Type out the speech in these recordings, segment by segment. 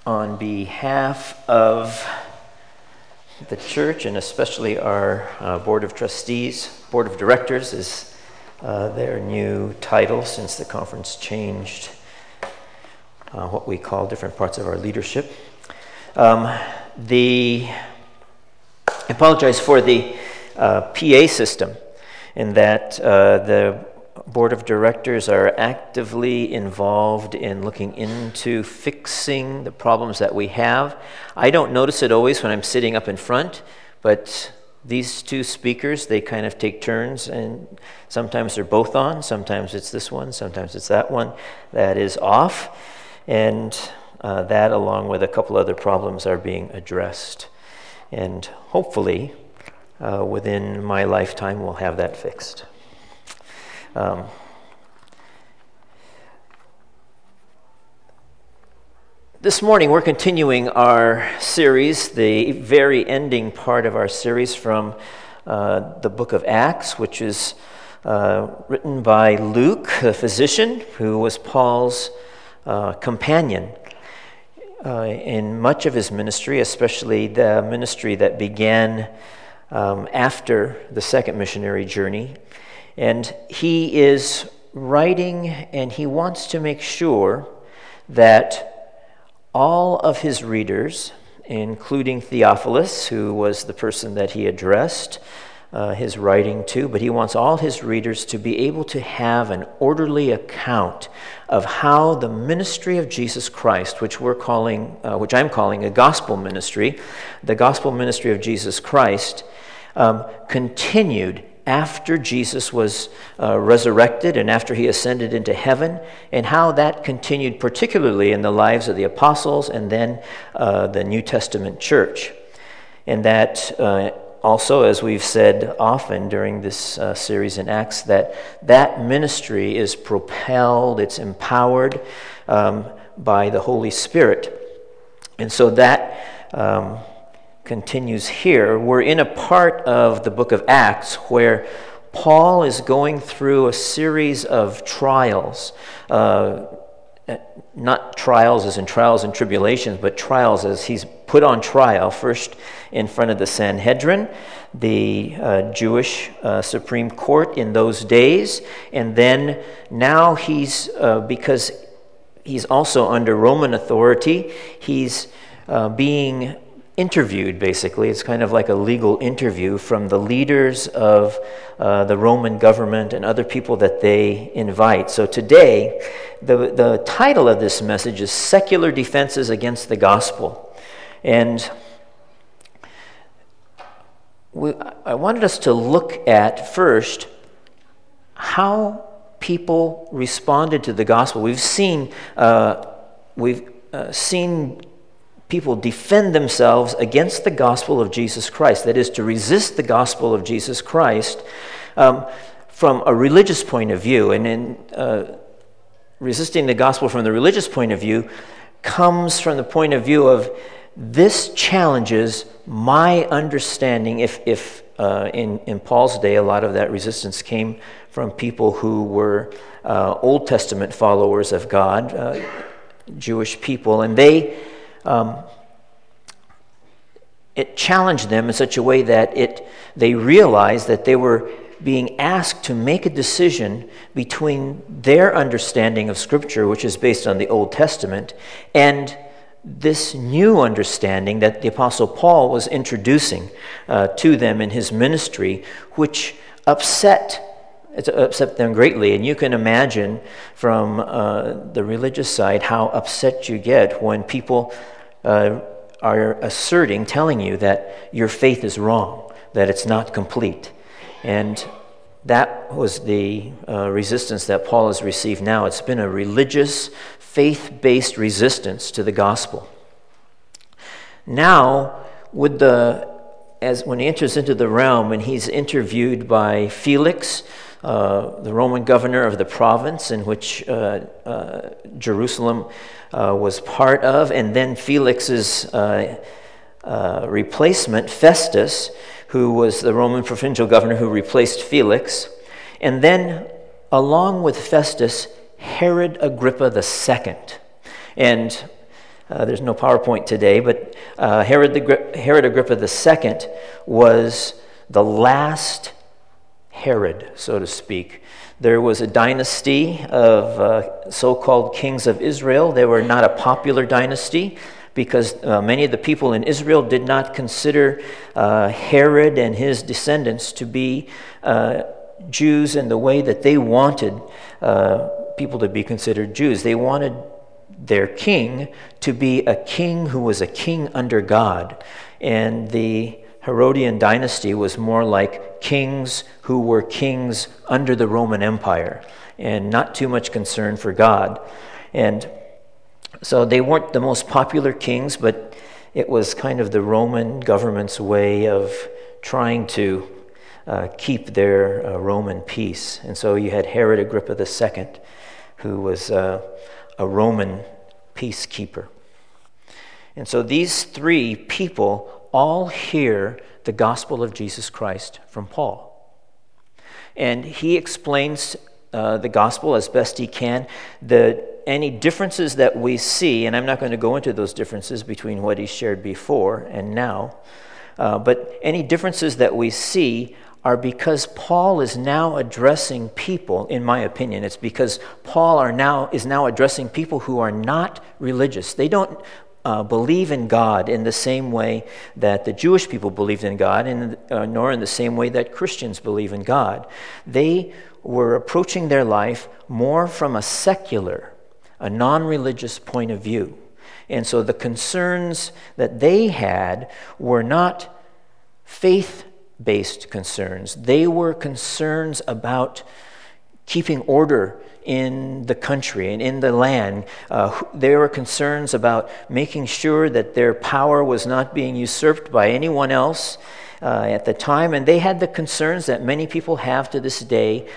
on behalf of the church and especially our Board of Trustees. Board of Directors is their new title since the conference changed what we call different parts of our leadership. I apologize for the PA system in that the Board of Directors are actively involved in looking into fixing the problems that we have. I don't notice it always when I'm sitting up in front, but these two speakers, they kind of take turns, and sometimes they're both on, sometimes it's this one, sometimes it's that one that is off, and that along with a couple other problems are being addressed. And hopefully, within my lifetime, we'll have that fixed. This morning we're continuing our series, the very ending part of our series from the book of Acts, which is written by Luke, the physician, who was Paul's companion in much of his ministry, especially the ministry that began after the second missionary journey. And he is writing, and he wants to make sure that all of his readers, including Theophilus, who was the person that he addressed his writing to, but he wants all his readers to be able to have an orderly account of how the ministry of Jesus Christ, which I'm calling a gospel ministry, the gospel ministry of Jesus Christ, continued after Jesus was resurrected and after he ascended into heaven, and how that continued particularly in the lives of the apostles and then the New Testament church. And that also, as we've said often during this series in Acts, that ministry is propelled, it's empowered by the Holy Spirit. And so that continues here. We're in a part of the book of Acts where Paul is going through a series of trials, not trials as in trials and tribulations, but trials as he's put on trial, first in front of the Sanhedrin, the Jewish Supreme Court in those days, and then now because he's also under Roman authority, he's being interviewed, basically. It's kind of like a legal interview from the leaders of the Roman government and other people that they invite. So today, the title of this message is Secular Defenses Against the Gospel. And I wanted us to look at first how people responded to the gospel. We've seen people defend themselves against the gospel of Jesus Christ. That is, to resist the gospel of Jesus Christ from a religious point of view. And in resisting the gospel from the religious point of view comes from the point of view of this challenges my understanding. If in Paul's day, a lot of that resistance came from people who were Old Testament followers of God, Jewish people, and it challenged them in such a way that they realized that they were being asked to make a decision between their understanding of Scripture, which is based on the Old Testament, and this new understanding that the Apostle Paul was introducing to them in his ministry, which upset them greatly. And you can imagine from the religious side how upset you get when people are telling you that your faith is wrong, that it's not complete. And that was the resistance that Paul has received now. It's been a religious, faith-based resistance to the gospel. Now, when he enters into the realm and he's interviewed by Felix, the Roman governor of the province in which Jerusalem was part of, and then Felix's replacement, Festus, who was the Roman provincial governor who replaced Felix, and then along with Festus, Herod Agrippa II. And There's no PowerPoint today, but Herod Agrippa II was the last Herod, so to speak. There was a dynasty of so-called kings of Israel. They were not a popular dynasty because many of the people in Israel did not consider Herod and his descendants to be Jews in the way that they wanted people to be considered Jews. They wanted their king to be a king who was a king under God. And the Herodian dynasty was more like kings who were kings under the Roman Empire and not too much concern for God. And so they weren't the most popular kings, but it was kind of the Roman government's way of trying to keep their Roman peace. And so you had Herod Agrippa II, who was a Roman peacekeeper. And so these three people all hear the gospel of Jesus Christ from Paul. And he explains the gospel as best he can. Any differences that we see, and I'm not going to go into those differences between what he shared before and now, but any differences that we see are because Paul is now addressing people, in my opinion. It's because Paul is now addressing people who are not religious. They don't believe in God in the same way that the Jewish people believed in God, nor in the same way that Christians believe in God. They were approaching their life more from a secular, a non-religious point of view. And so the concerns that they had were not faith-based concerns. They were concerns about keeping order in the country and in the land. There were concerns about making sure that their power was not being usurped by anyone else at the time. And they had the concerns that many people have to this day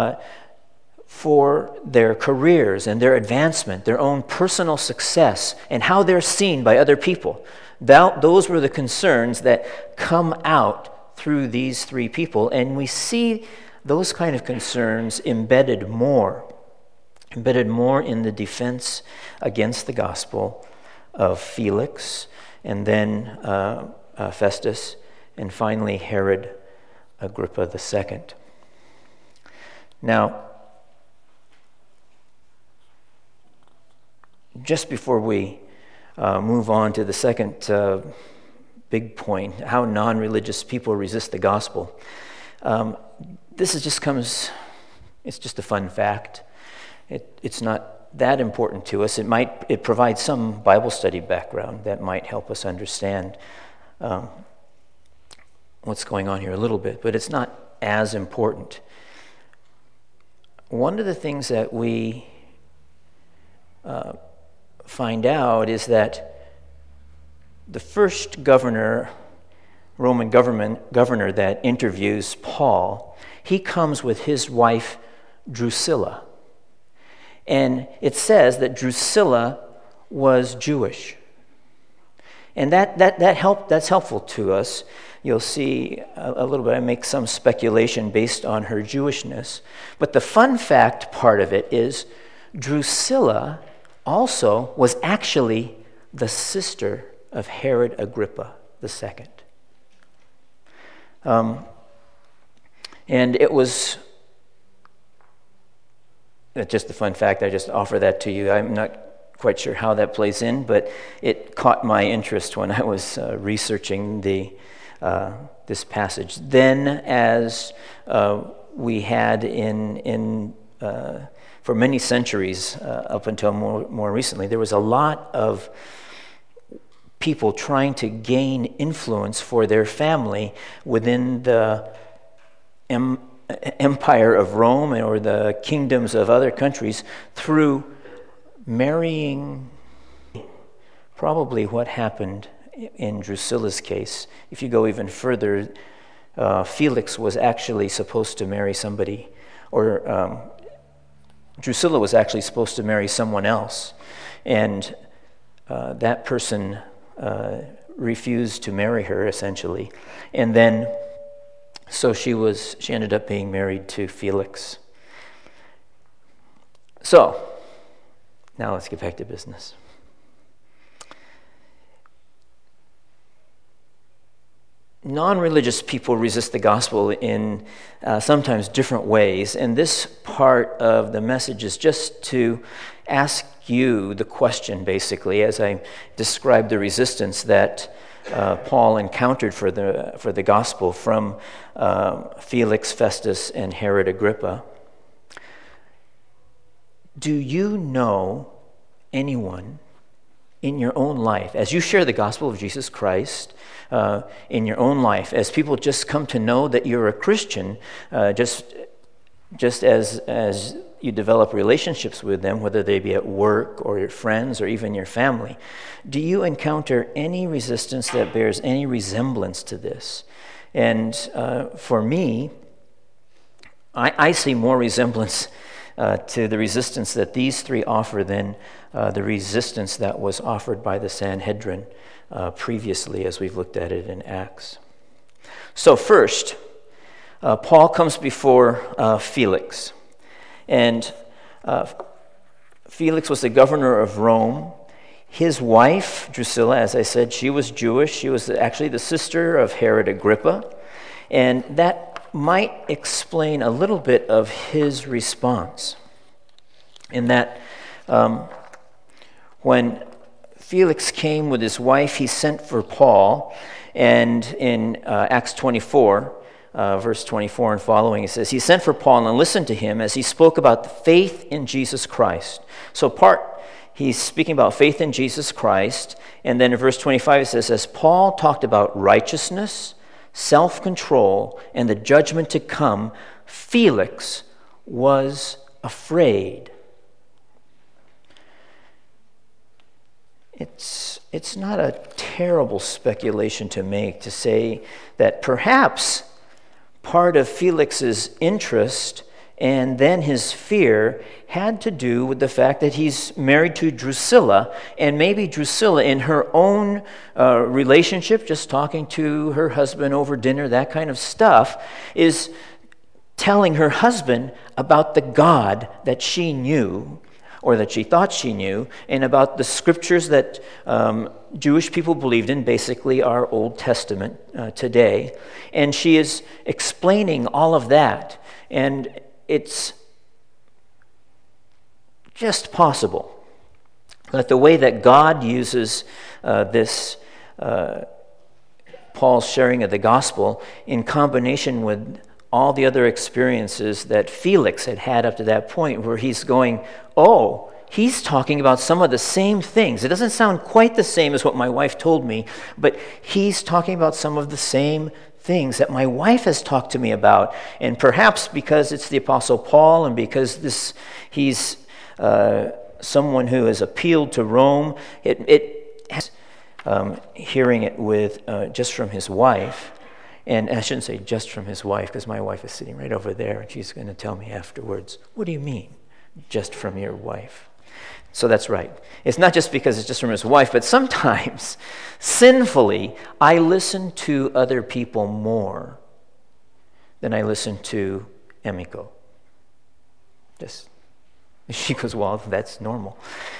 for their careers and their advancement, their own personal success, and how they're seen by other people. Those were the concerns that come out through these three people, and we see those kind of concerns embedded more in the defense against the gospel of Felix, and then Festus, and finally Herod Agrippa II. Now, just before we move on to the second big point, how non-religious people resist the gospel, it's just a fun fact. It's not that important to us. It provides some Bible study background that might help us understand what's going on here a little bit, but it's not as important. One of the things that we find out is that the first Roman governor that interviews Paul, he comes with his wife Drusilla. And it says that Drusilla was Jewish. And that's helpful to us. You'll see a little bit, I make some speculation based on her Jewishness. But the fun fact part of it is Drusilla also was actually the sister of Herod Agrippa II. And it was just a fun fact. I just offer that to you. I'm not quite sure how that plays in, but it caught my interest when I was researching this passage. Then, as we had for many centuries up until more recently, there was a lot of people trying to gain influence for their family within the empire of Rome or the kingdoms of other countries through marrying. Probably what happened in Drusilla's case, if you go even further, Felix was actually supposed to marry somebody, or Drusilla was actually supposed to marry someone else, and that person refused to marry her, essentially, and then so she ended up being married to Felix. So now let's get back to business. non-religious people resist the gospel in sometimes different ways, and this part of the message is just to ask you the question, basically, as I describe the resistance that Paul encountered for the gospel from Felix, Festus, and Herod Agrippa. Do you know anyone in your own life, as you share the gospel of Jesus Christ in your own life, as people just come to know that you're a Christian, just as you develop relationships with them, whether they be at work or your friends or even your family, do you encounter any resistance that bears any resemblance to this? And for me, I see more resemblance to the resistance that these three offer than the resistance that was offered by the Sanhedrin previously, as we've looked at it in Acts. So first, Paul comes before Felix. And Felix was the governor of Rome. His wife, Drusilla, as I said, she was Jewish. She was actually the sister of Herod Agrippa. And that might explain a little bit of his response, in that when Felix came with his wife, he sent for Paul, and in Acts 24, verse 24 and following, it says, he sent for Paul and listened to him as he spoke about the faith in Jesus Christ. So he's speaking about faith in Jesus Christ, and then in verse 25 it says, as Paul talked about righteousness, self-control, and the judgment to come, Felix was afraid. It's not a terrible speculation to make to say that perhaps part of Felix's interest and then his fear had to do with the fact that he's married to Drusilla, and maybe Drusilla in her own relationship, just talking to her husband over dinner, that kind of stuff, is telling her husband about the God that she knew, or that she thought she knew, and about the scriptures that Jewish people believed in, basically our Old Testament today. And she is explaining all of that. And it's just possible that the way that God uses this Paul's sharing of the gospel in combination with all the other experiences that Felix had had up to that point, where he's going, oh, he's talking about some of the same things. It doesn't sound quite the same as what my wife told me, but he's talking about some of the same things that my wife has talked to me about. And perhaps because it's the Apostle Paul, and because he's someone who has appealed to Rome, it has hearing it with just from his wife. And I shouldn't say just from his wife, because my wife is sitting right over there, and she's going to tell me afterwards, what do you mean, just from your wife? So that's right. It's not just because it's just from his wife, but sometimes, sinfully, I listen to other people more than I listen to Emiko. She goes, well, that's normal.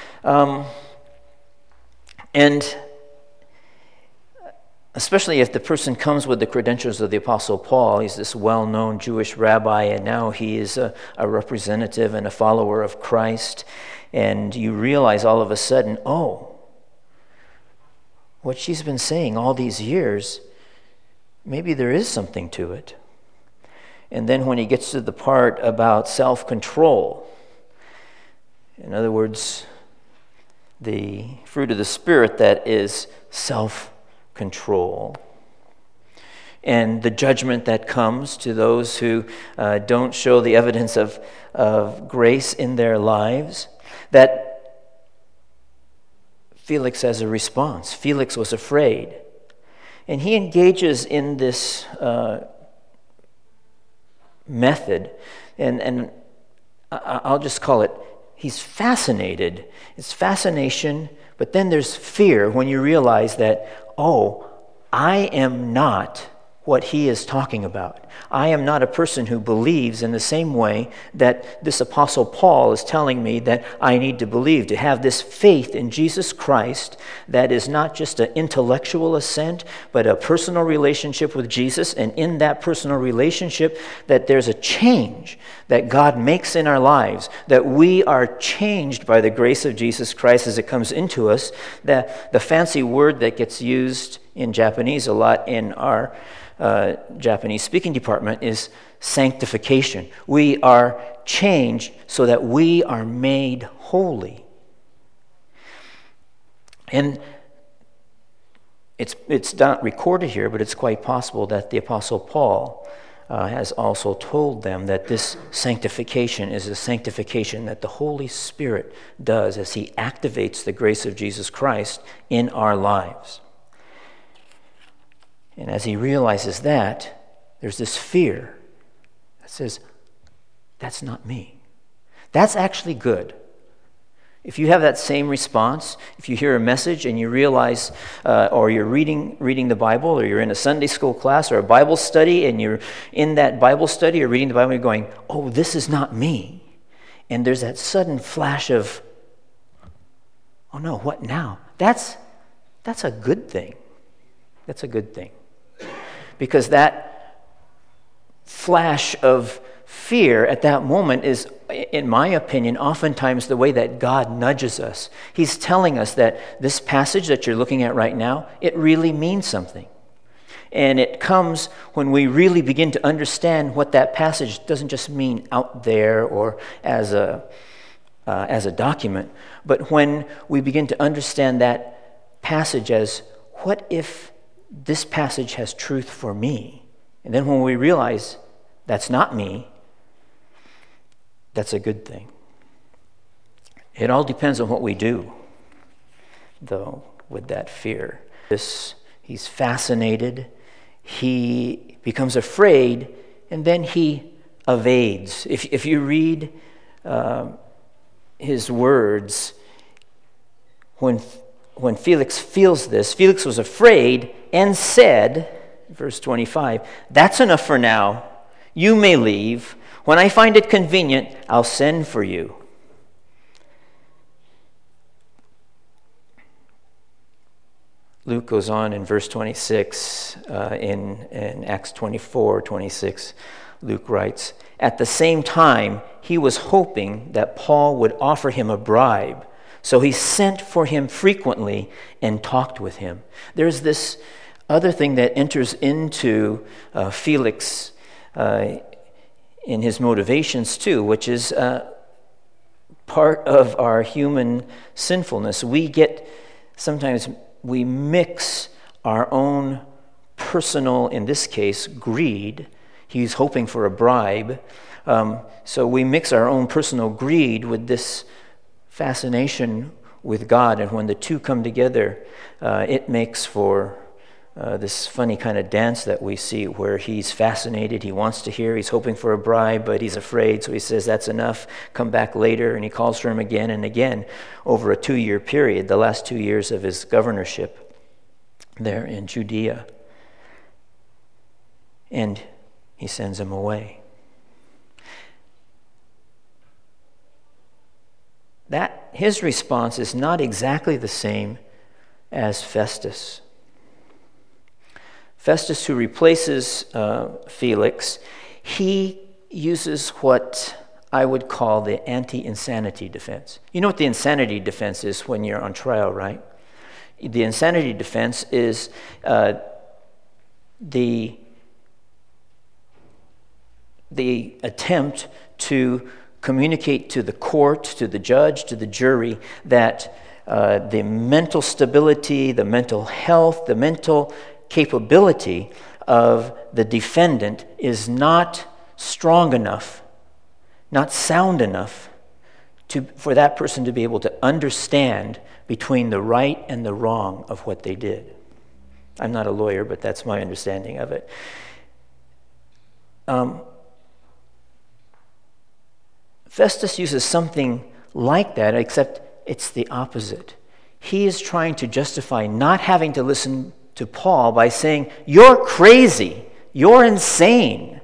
And especially if the person comes with the credentials of the Apostle Paul, he's this well-known Jewish rabbi, and now he is a representative and a follower of Christ, and you realize all of a sudden, oh, what she's been saying all these years, maybe there is something to it. And then when he gets to the part about self-control, in other words, the fruit of the Spirit that is self-control, and the judgment that comes to those who don't show the evidence of grace in their lives, that Felix has a response. Felix was afraid. And he engages in this method, and I'll just call it, he's fascinated. It's fascination, but then there's fear when you realize that, oh, I am not what he is talking about. I am not a person who believes in the same way that this Apostle Paul is telling me that I need to believe, to have this faith in Jesus Christ that is not just an intellectual assent, but a personal relationship with Jesus, and in that personal relationship that there's a change that God makes in our lives, that we are changed by the grace of Jesus Christ as it comes into us. The fancy word that gets used in Japanese a lot in our Japanese speaking department is sanctification. We are changed so that we are made holy. And it's not recorded here, but it's quite possible that the Apostle Paul has also told them that this sanctification is a sanctification that the Holy Spirit does as he activates the grace of Jesus Christ in our lives. And as he realizes that, there's this fear that says, that's not me. That's actually good. If you have that same response, if you hear a message and you realize, or you're reading the Bible, or you're in a Sunday school class or a Bible study, and you're in that Bible study or reading the Bible, and you're going, oh, this is not me. And there's that sudden flash of, oh no, what now? That's a good thing. That's a good thing. Because that flash of fear at that moment is, in my opinion, oftentimes the way that God nudges us. He's telling us that this passage that you're looking at right now, it really means something. And it comes when we really begin to understand what that passage doesn't just mean out there or as a document, but when we begin to understand that passage as, what if this passage has truth for me? And then when we realize that's not me, that's a good thing. It all depends on what we do, though, with that fear. He's fascinated, he becomes afraid, and then he evades. If you read his words, when Felix feels this, Felix was afraid and said, verse 25, "That's enough for now. You may leave. When I find it convenient, I'll send for you." Luke goes on in verse 26, in Acts 24:26, Luke writes, "At the same time, he was hoping that Paul would offer him a bribe. So he sent for him frequently and talked with him." There's this other thing that enters into Felix in his motivations too, which is part of our human sinfulness. Sometimes we mix our own personal, in this case, greed. He's hoping for a bribe. So we mix our own personal greed with this fascination with God, and when the two come together, it makes for this funny kind of dance that we see where he's fascinated, he wants to hear, he's hoping for a bribe, but he's afraid, so he says, "That's enough, come back later," and he calls for him again and again over a 2-year period, the last 2 years of his governorship there in Judea. And he sends him away. His response is not exactly the same as Festus. Festus, who replaces Felix, he uses what I would call the anti-insanity defense. You know what the insanity defense is when you're on trial, right? The insanity defense is the attempt to communicate to the court, to the judge, to the jury, that the mental stability, the mental health, the mental capability of the defendant is not strong enough, not sound enough for that person to be able to understand between the right and the wrong of what they did. I'm not a lawyer, but that's my understanding of it. Festus uses something like that, except it's the opposite. He is trying to justify not having to listen to Paul by saying, "You're crazy. You're insane.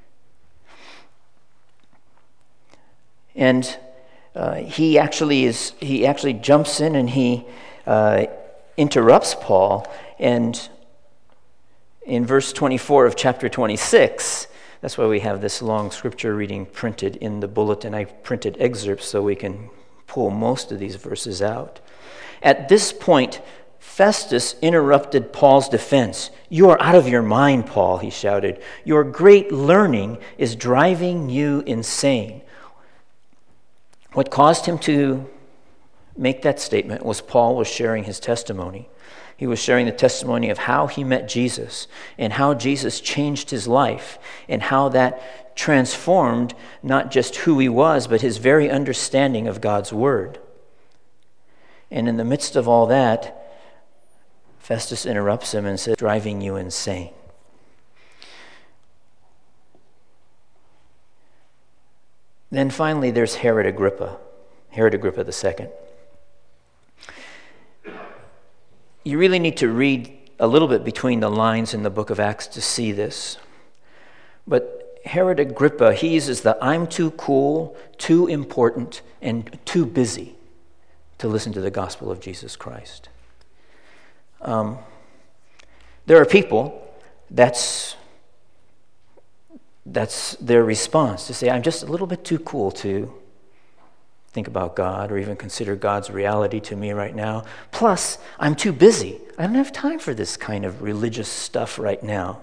And he actually jumps in and he interrupts Paul. And in verse 24 of chapter 26, that's why we have this long scripture reading printed in the bulletin. I printed excerpts so we can pull most of these verses out. At this point, Festus interrupted Paul's defense. "You are out of your mind, Paul," he shouted. "Your great learning is driving you insane." What caused him to make that statement was Paul was sharing his testimony. He was sharing the testimony of how he met Jesus and how Jesus changed his life and how that transformed not just who he was, but his very understanding of God's word. And in the midst of all that, Festus interrupts him and says, "Driving you insane." Then finally, there's Herod Agrippa II. You really need to read a little bit between the lines in the book of Acts to see this. But Herod Agrippa, he uses the "I'm too cool, too important, and too busy" to listen to the gospel of Jesus Christ. There are people, that's their response, to say, "I'm just a little bit too cool to think about God or even consider God's reality to me right now. Plus, I'm too busy. I don't have time for this kind of religious stuff right now."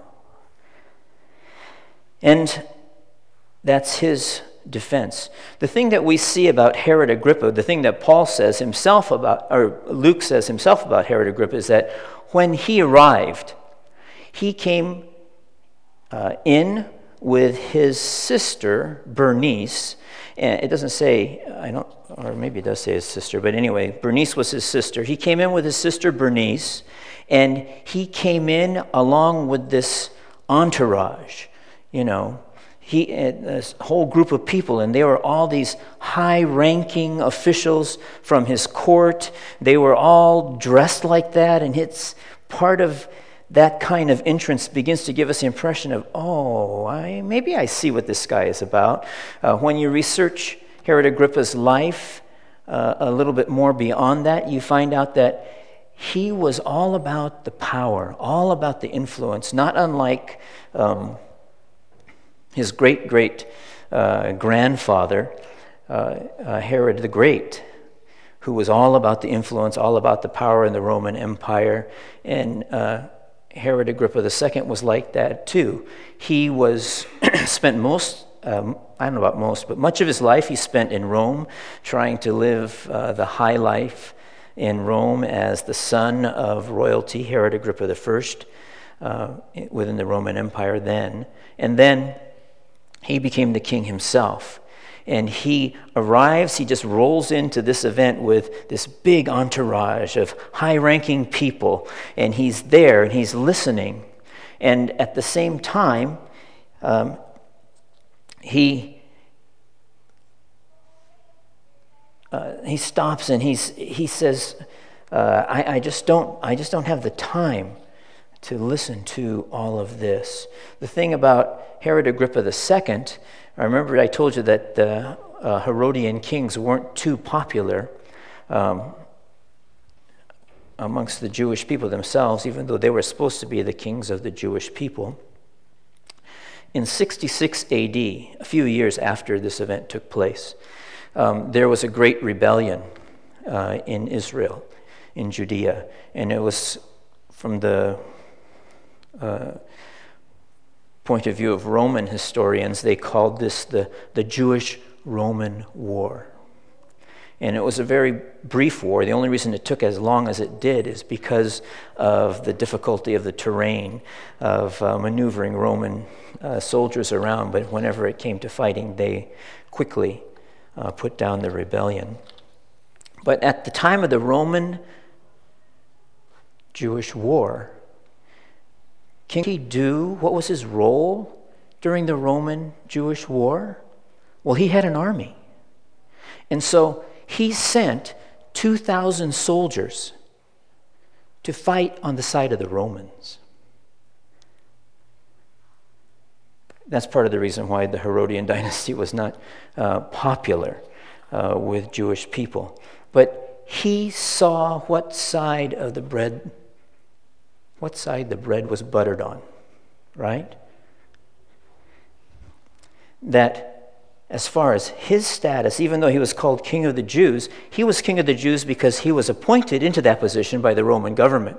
And that's his defense. The thing that we see about Herod Agrippa, the thing that Paul says himself about, or Luke says himself about Herod Agrippa, is that when he arrived, he came in with his sister Bernice. And it doesn't say, or maybe it does say his sister, but anyway, Bernice was his sister. He came in with his sister Bernice, and he came in along with this entourage, this whole group of people, and they were all these high-ranking officials from his court. They were all dressed like that, and it's part of that kind of entrance begins to give us the impression of, maybe I see what this guy is about. When you research Herod Agrippa's life a little bit more beyond that, you find out that he was all about the power, all about the influence, not unlike his great-great-grandfather, Herod the Great, who was all about the influence, all about the power in the Roman Empire. And Herod Agrippa II was like that too. He spent much of his life he spent in Rome, trying to live the high life in Rome as the son of royalty, Herod Agrippa I, within the Roman Empire then. And then he became the king himself. And he arrives, he just rolls into this event with this big entourage of high-ranking people, and he's there and he's listening. And at the same time, he stops and he says, I just don't have the time to listen to all of this. The thing about Herod Agrippa II, I remember I told you that the Herodian kings weren't too popular amongst the Jewish people themselves, even though they were supposed to be the kings of the Jewish people. In 66 AD, a few years after this event took place, there was a great rebellion in Israel, in Judea, and it was from the point of view of Roman historians, they called this the Jewish-Roman War. And it was a very brief war. The only reason it took as long as it did is because of the difficulty of the terrain, of maneuvering Roman soldiers around. But whenever it came to fighting, they quickly put down the rebellion. But at the time of the Roman-Jewish War, King Tidu, what was his role during the Roman-Jewish War? Well, he had an army. And so he sent 2,000 soldiers to fight on the side of the Romans. That's part of the reason why the Herodian dynasty was not popular with Jewish people. But he saw what side the bread was buttered on, right? That as far as his status, even though he was called King of the Jews, he was King of the Jews because he was appointed into that position by the Roman government.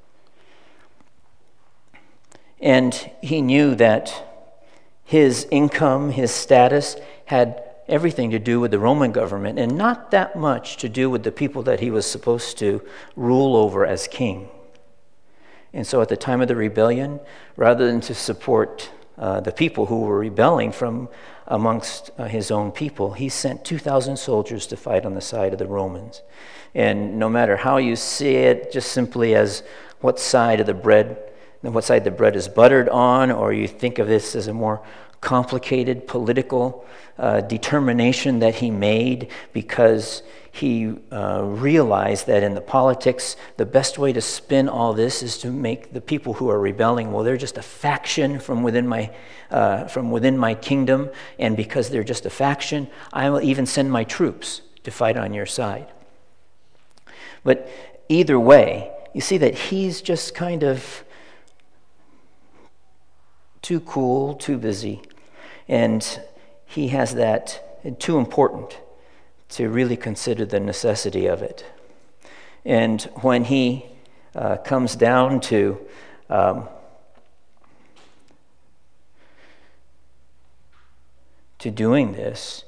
And he knew that his income, his status, had everything to do with the Roman government and not that much to do with the people that he was supposed to rule over as king. And so at the time of the rebellion, rather than to support the people who were rebelling from amongst his own people, he sent 2,000 soldiers to fight on the side of the Romans. And no matter how you see it, just simply as what side the bread is buttered on, or you think of this as a more complicated political determination that he made because he realized that in the politics, the best way to spin all this is to make the people who are rebelling, well, they're just a faction from within my kingdom, and because they're just a faction, I will even send my troops to fight on your side. But either way, you see that he's just kind of too cool, too busy, and he has that too important to really consider the necessity of it. And when he comes down to doing this,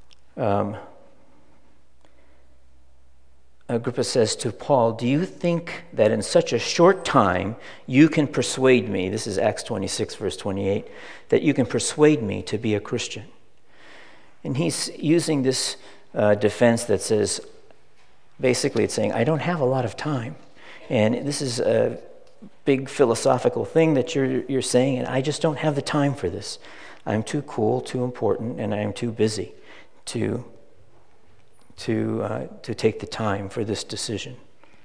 Agrippa says to Paul, "Do you think that in such a short time you can persuade me," this is Acts 26, verse 28, "that you can persuade me to be a Christian?" And he's using this defense that says, basically it's saying, I don't have a lot of time. And this is a big philosophical thing that you're saying, and I just don't have the time for this. I'm too cool, too important, and I am too busy to take the time for this decision.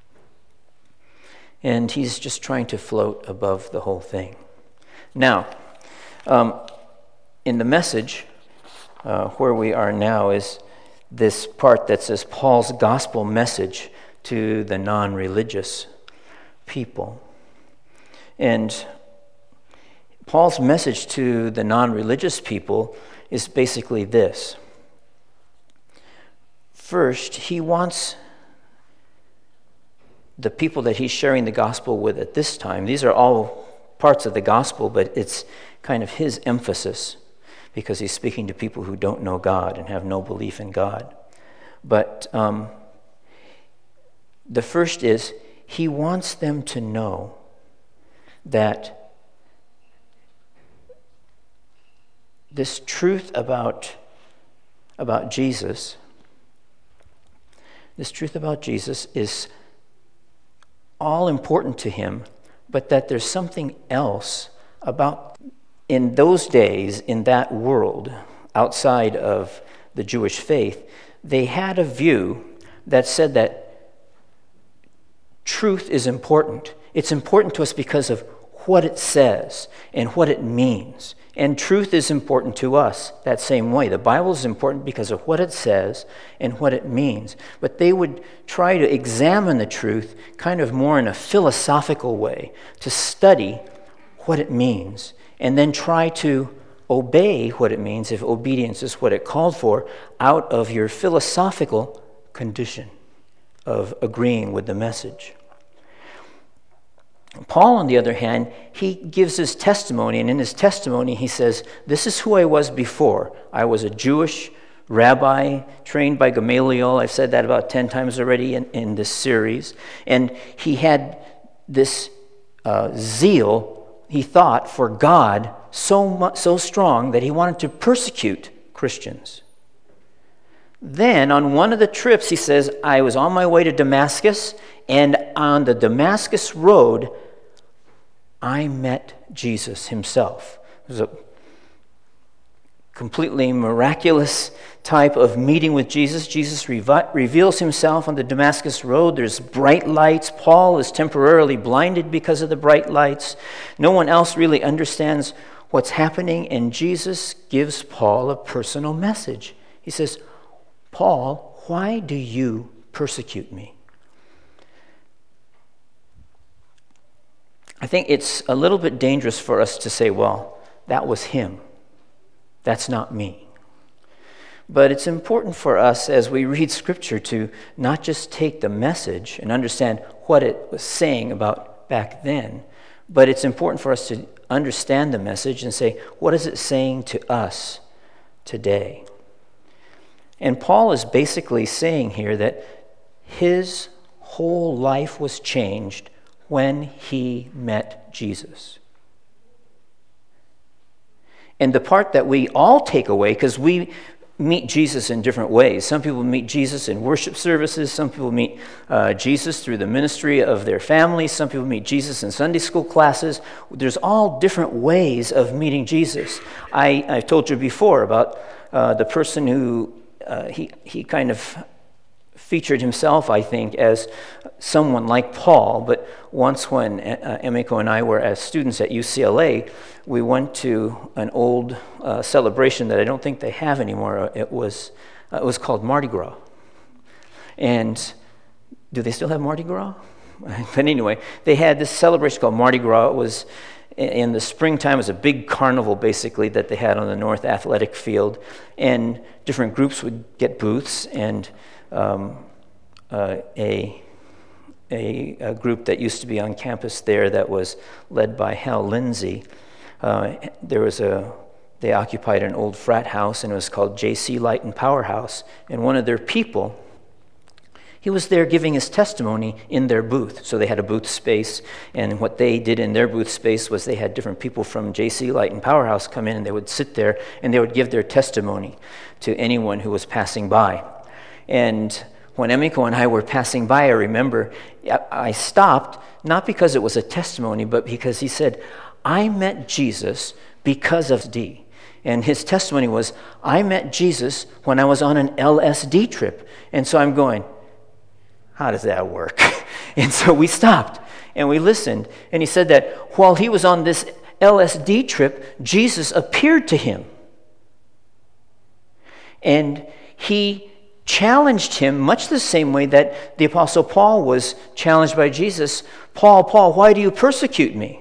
And he's just trying to float above the whole thing. Now, in the Message, where we are now is this part that says Paul's gospel message to the non-religious people. And Paul's message to the non-religious people is basically this. First, he wants the people that he's sharing the gospel with at this time, these are all parts of the gospel, but it's kind of his emphasis because he's speaking to people who don't know God and have no belief in God. But the first is he wants them to know that this truth about Jesus, is all important to him, but that there's something else about in those days, in that world, outside of the Jewish faith, they had a view that said that truth is important. It's important to us because of what it says and what it means. And truth is important to us that same way. The Bible is important because of what it says and what it means. But they would try to examine the truth kind of more in a philosophical way, to study what it means, and then try to obey what it means, if obedience is what it called for, out of your philosophical condition of agreeing with the message. Paul, on the other hand, he gives his testimony, and in his testimony he says, this is who I was before. I was a Jewish rabbi trained by Gamaliel. I've said that about 10 times already in this series. And he had this zeal, he thought, for God so strong that he wanted to persecute Christians. Then on one of the trips, he says, I was on my way to Damascus, and on the Damascus road, I met Jesus himself. It was a completely miraculous type of meeting with Jesus. Jesus reveals himself on the Damascus road. There's bright lights. Paul is temporarily blinded because of the bright lights. No one else really understands what's happening, and Jesus gives Paul a personal message. He says, Paul, why do you persecute me? I think it's a little bit dangerous for us to say, well, that was him. That's not me. But it's important for us as we read Scripture to not just take the message and understand what it was saying about back then, but it's important for us to understand the message and say, what is it saying to us today? And Paul is basically saying here that his whole life was changed when he met Jesus. And the part that we all take away, because we meet Jesus in different ways. Some people meet Jesus in worship services. Some people meet Jesus through the ministry of their families. Some people meet Jesus in Sunday school classes. There's all different ways of meeting Jesus. I've told you before about the person who he kind of featured himself, I think, as someone like Paul. But once when Emiko and I were as students at UCLA, we went to an old celebration that I don't think they have anymore. It was called Mardi Gras. And do they still have Mardi Gras? But anyway, they had this celebration called Mardi Gras. It was in the springtime. It was a big carnival, basically, that they had on the North Athletic Field. And different groups would get booths, and a group that used to be on campus there that was led by Hal Lindsey. They occupied an old frat house, and it was called J.C. Light and Powerhouse. And one of their people, he was there giving his testimony in their booth. So they had a booth space, and what they did in their booth space was they had different people from J.C. Light and Powerhouse come in, and they would sit there, and they would give their testimony to anyone who was passing by. And when Emiko and I were passing by, I remember I stopped, not because it was a testimony, but because he said, I met Jesus because of D. And his testimony was, I met Jesus when I was on an LSD trip. And so I'm going, how does that work? And so we stopped and we listened. And he said that while he was on this LSD trip, Jesus appeared to him. And he challenged him much the same way that the Apostle Paul was challenged by Jesus. Paul, Paul, why do you persecute me?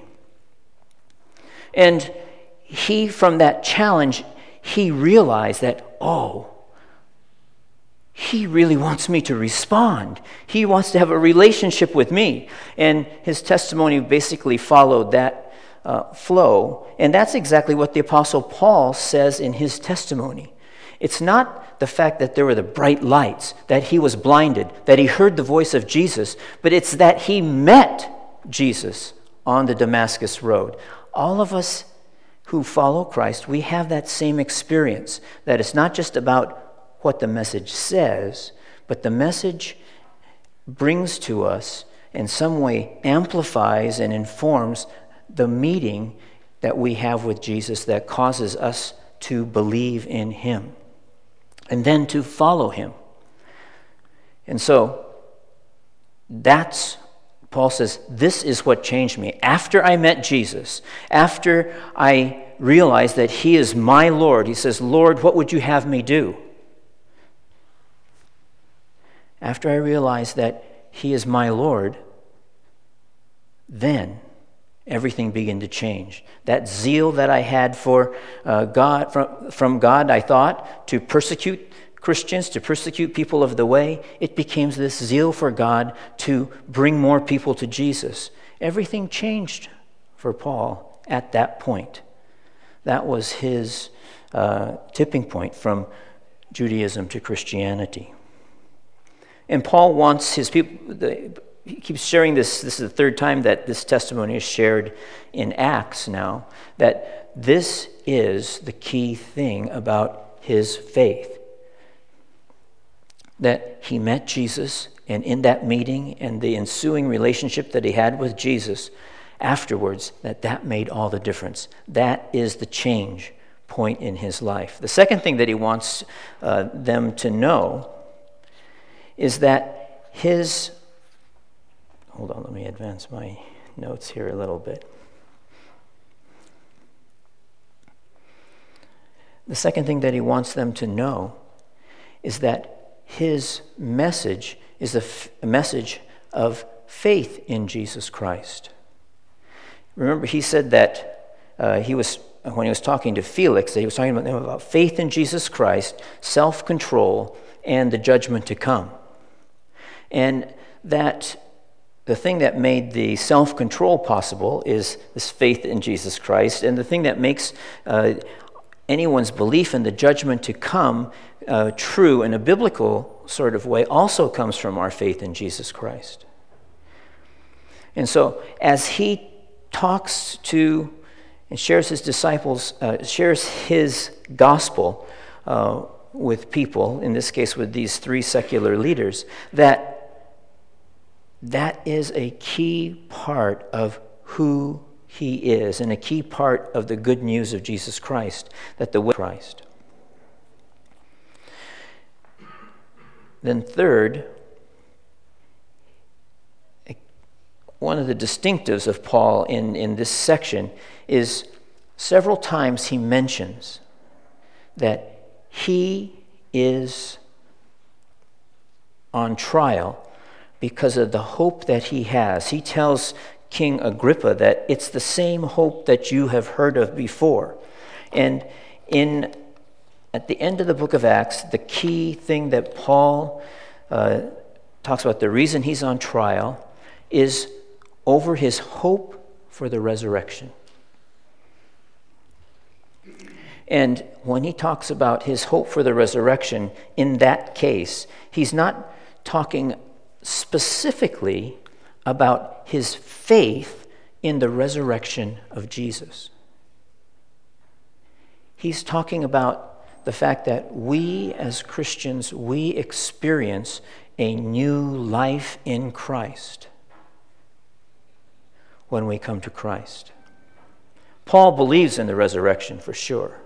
And he, from that challenge, he realized that, oh, he really wants me to respond. He wants to have a relationship with me. And his testimony basically followed that flow. And that's exactly what the Apostle Paul says in his testimony. It's not the fact that there were the bright lights, that he was blinded, that he heard the voice of Jesus, but it's that he met Jesus on the Damascus Road. All of us who follow Christ, we have that same experience, that it's not just about what the message says, but the message brings to us, in some way amplifies and informs the meeting that we have with Jesus that causes us to believe in him and then to follow him. And so that's, Paul says, this is what changed me. After I met Jesus, after I realized that he is my Lord, he says, Lord, what would you have me do? After I realized that he is my Lord, then everything began to change. That zeal that I had for God, from God, I thought, to persecute Christians, to persecute people of the way, it became this zeal for God to bring more people to Jesus. Everything changed for Paul at that point. That was his tipping point from Judaism to Christianity. And Paul wants his people, he keeps sharing this. This is the third time that this testimony is shared in Acts now, that this is the key thing about his faith. That he met Jesus, and in that meeting and the ensuing relationship that he had with Jesus afterwards, that made all the difference. That is the change point in his life. The second thing that he wants them to know is that his... Hold on, let me advance my notes here a little bit. The second thing that he wants them to know is that his message is a message of faith in Jesus Christ. Remember, he said that when he was talking to Felix, that he was talking about faith in Jesus Christ, self-control, and the judgment to come. And that the thing that made the self-control possible is this faith in Jesus Christ, and the thing that makes anyone's belief in the judgment to come true in a biblical sort of way also comes from our faith in Jesus Christ. And so as he talks to and shares his disciples, shares his gospel with people, in this case with these three secular leaders, that is a key part of who he is, and a key part of the good news of Jesus Christ, that the way of Christ. Then third, one of the distinctives of Paul in this section is several times he mentions that he is on trial because of the hope that he has. He tells King Agrippa that it's the same hope that you have heard of before. And at the end of the book of Acts, the key thing that Paul talks about, the reason he's on trial, is over his hope for the resurrection. And when he talks about his hope for the resurrection, in that case, he's not talking specifically about his faith in the resurrection of Jesus. He's talking about the fact that we as Christians, we experience a new life in Christ when we come to Christ. Paul believes in the resurrection for sure.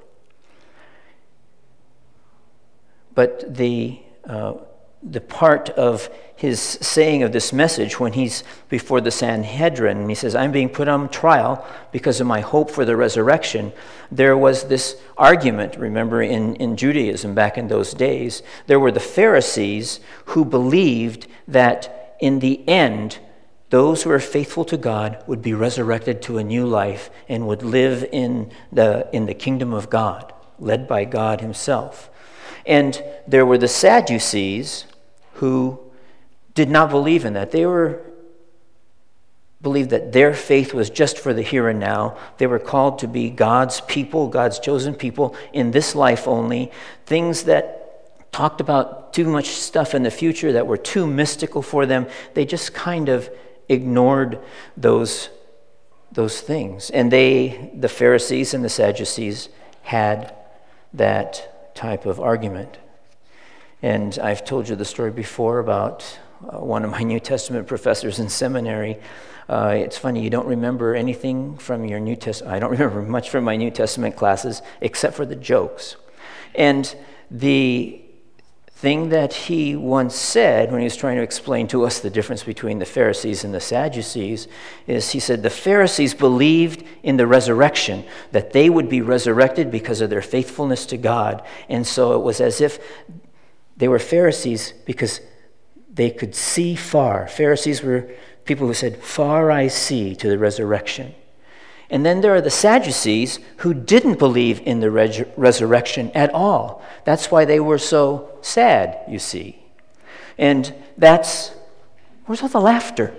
But the part of his saying of this message when he's before the Sanhedrin, and he says, I'm being put on trial because of my hope for the resurrection. There was this argument, remember, in Judaism back in those days. There were the Pharisees who believed that in the end, those who are faithful to God would be resurrected to a new life and would live in the kingdom of God, led by God himself. And there were the Sadducees who did not believe in that. They believed that their faith was just for the here and now. They were called to be God's people, God's chosen people in this life only. Things that talked about too much stuff in the future that were too mystical for them, they just kind of ignored those things. And the Pharisees and the Sadducees had that type of argument. And I've told you the story before about one of my New Testament professors in seminary. It's funny, you don't remember anything from your New Testament. I don't remember much from my New Testament classes except for the jokes. And the thing that he once said when he was trying to explain to us the difference between the Pharisees and the Sadducees is he said the Pharisees believed in the resurrection, that they would be resurrected because of their faithfulness to God. And so it was as if they were Pharisees because they could see far. Pharisees were people who said, far I see to the resurrection. And then there are the Sadducees who didn't believe in the resurrection at all. That's why they were so sad, you see. And where's all the laughter?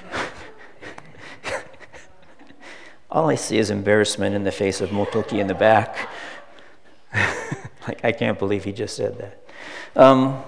All I see is embarrassment in the face of Motoki in the back. Like, I can't believe he just said that.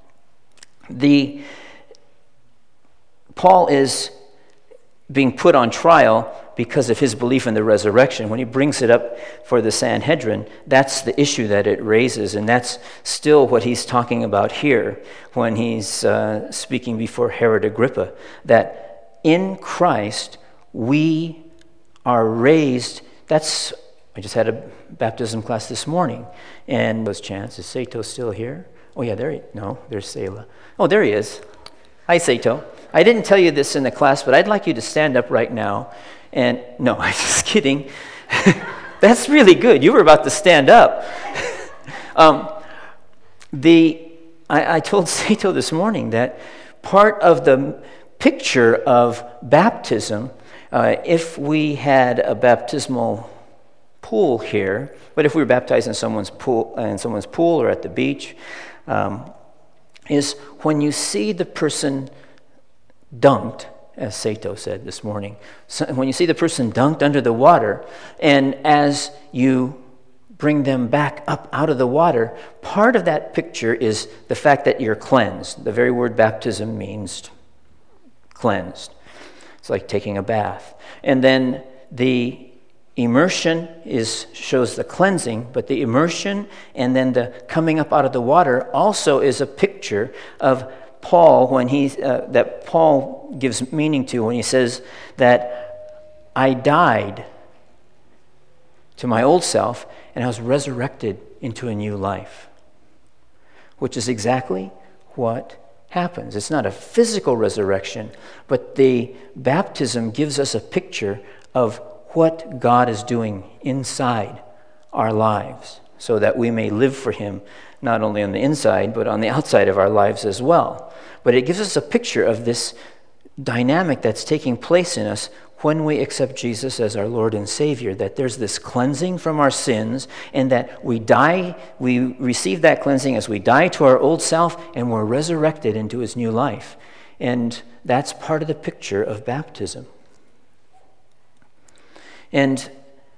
Paul is being put on trial because of his belief in the resurrection. When he brings it up for the Sanhedrin, that's the issue that it raises, and that's still what he's talking about here when he's speaking before Herod Agrippa, that in Christ we are raised. I just had a baptism class this morning, and those chants. Is Sato still here? Oh yeah, there's Selah. Oh, there he is. Hi, Sato. I didn't tell you this in the class, but I'd like you to stand up right now. And no, I'm just kidding. That's really good. You were about to stand up. I told Sato this morning that part of the picture of baptism, if we had a baptismal pool here, but if we were baptized in someone's pool or at the beach, is when you see the person dunked, as Sato said this morning, so when you see the person dunked under the water, and as you bring them back up out of the water, part of that picture is the fact that you're cleansed. The very word baptism means cleansed. It's like taking a bath. And then the immersion shows the cleansing, but the immersion and then the coming up out of the water also is a picture of Paul that Paul gives meaning to when he says that I died to my old self and I was resurrected into a new life, which is exactly what happens. It's not a physical resurrection, but the baptism gives us a picture of what God is doing inside our lives so that we may live for Him not only on the inside, but on the outside of our lives as well. But it gives us a picture of this dynamic that's taking place in us when we accept Jesus as our Lord and Savior, that there's this cleansing from our sins, and that we receive that cleansing as we die to our old self, and we're resurrected into His new life. And that's part of the picture of baptism. And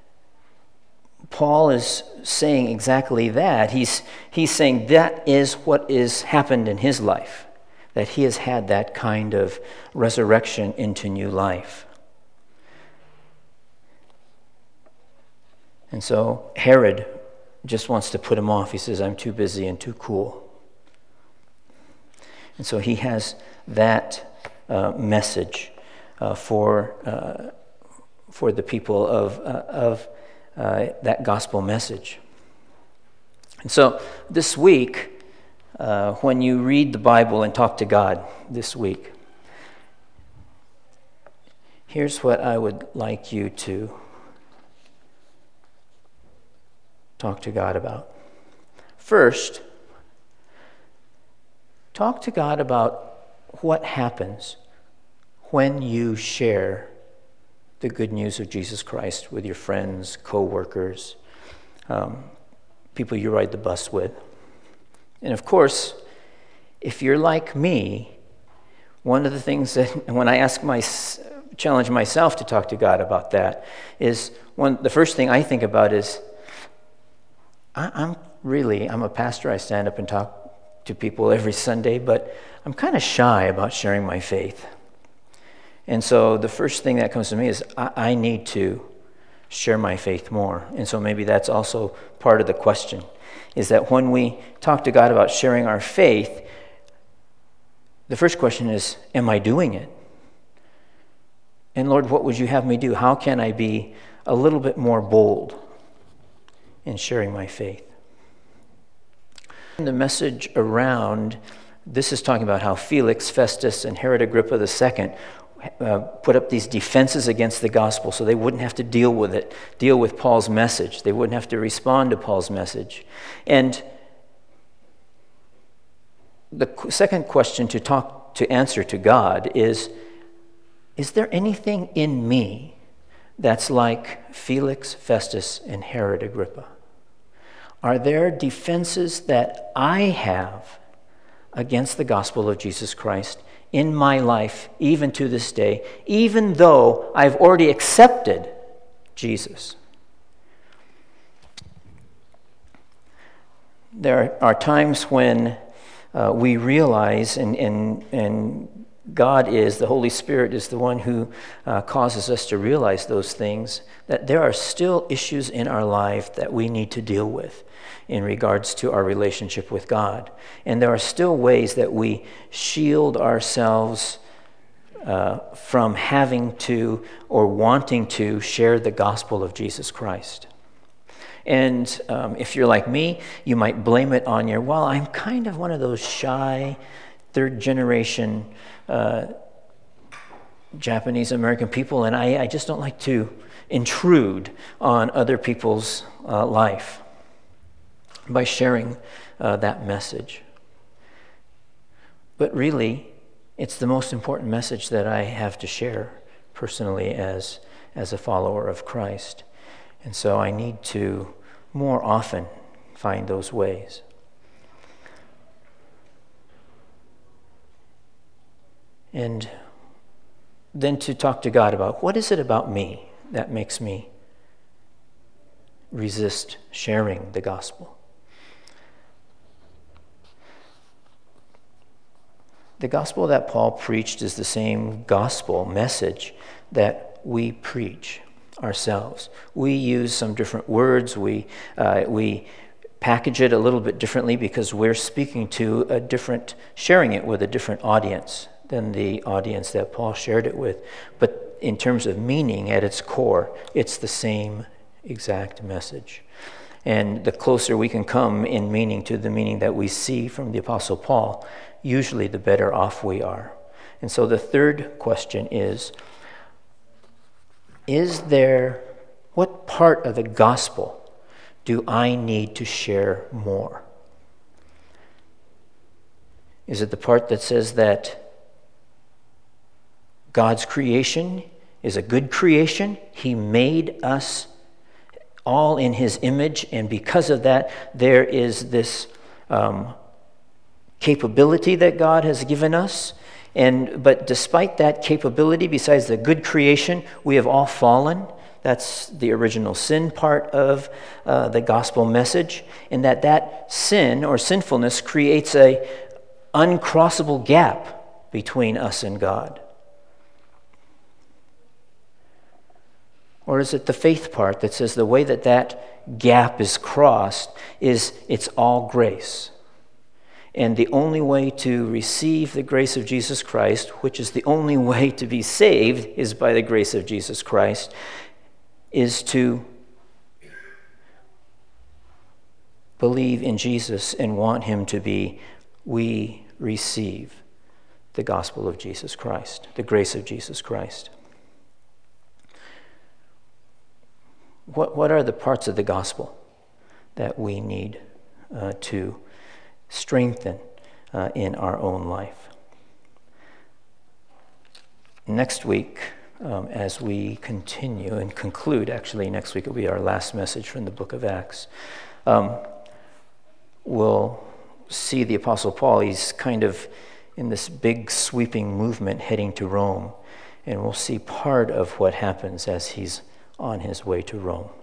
Paul is saying exactly that. He's saying that is what is happened in his life, that he has had that kind of resurrection into new life. And so Herod just wants to put him off. He says, I'm too busy and too cool. And so he has that message for the people of that gospel message. And so this week, when you read the Bible and talk to God this week, here's what I would like you to talk to God about. First, talk to God about what happens when you share the good news of Jesus Christ with your friends, co-workers, people you ride the bus with. And of course, if you're like me, one of the things that when I challenge myself to talk to God about that is the first thing I think about is I'm a pastor. I stand up and talk to people every Sunday, but I'm kind of shy about sharing my faith. And so the first thing that comes to me is I need to share my faith more. And so maybe that's also part of the question, is that when we talk to God about sharing our faith, the first question is, am I doing it? And Lord, what would you have me do? How can I be a little bit more bold in sharing my faith? The message around, this is talking about how Felix, Festus, and Herod Agrippa II put up these defenses against the gospel so they wouldn't have to deal with Paul's message. They wouldn't have to respond to Paul's message. And the second question to answer to God is there anything in me that's like Felix, Festus, and Herod Agrippa? Are there defenses that I have against the gospel of Jesus Christ in my life, even to this day, even though I've already accepted Jesus? There are times when we realize, and God the Holy Spirit is the one who causes us to realize those things, that there are still issues in our life that we need to deal with in regards to our relationship with God. And there are still ways that we shield ourselves from having to or wanting to share the gospel of Jesus Christ. And if you're like me, you might blame it on I'm kind of one of those shy, third-generation Japanese-American people, and I just don't like to intrude on other people's life. by sharing that message. But really, it's the most important message that I have to share personally as a follower of Christ. And so I need to more often find those ways. And then to talk to God about, what is it about me that makes me resist sharing the gospel? The gospel that Paul preached is the same gospel message that we preach ourselves. We use some different words. We package it a little bit differently because we're speaking to sharing it with a different audience than the audience that Paul shared it with. But in terms of meaning, at its core, it's the same exact message. And the closer we can come in meaning to the meaning that we see from the Apostle Paul, usually the better off we are. And so the third question is what part of the gospel do I need to share more? Is it the part that says that God's creation is a good creation? He made us all in His image, and because of that, there is this capability that God has given us. But despite that capability, besides the good creation, we have all fallen. That's the original sin part of the gospel message, and that sin or sinfulness creates a uncrossable gap between us and God. Or is it the faith part that says the way that gap is crossed is it's all grace? And the only way to receive the grace of Jesus Christ, which is the only way to be saved, is by the grace of Jesus Christ, is to believe in Jesus and want Him to be, we receive the gospel of Jesus Christ, the grace of Jesus Christ. What are the parts of the gospel that we need to strengthen in our own life? Next week, as we continue and conclude, actually next week will be our last message from the book of Acts, we'll see the Apostle Paul. He's kind of in this big sweeping movement heading to Rome, and we'll see part of what happens as he's on his way to Rome.